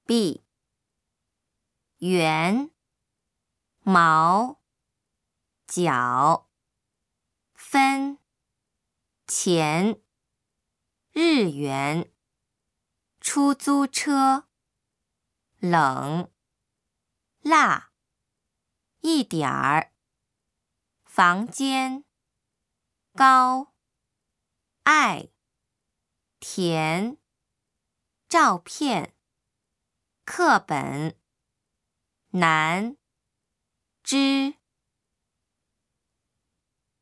B 元毛角分钱日元出租车冷辣一点儿房间高爱甜照片课本难知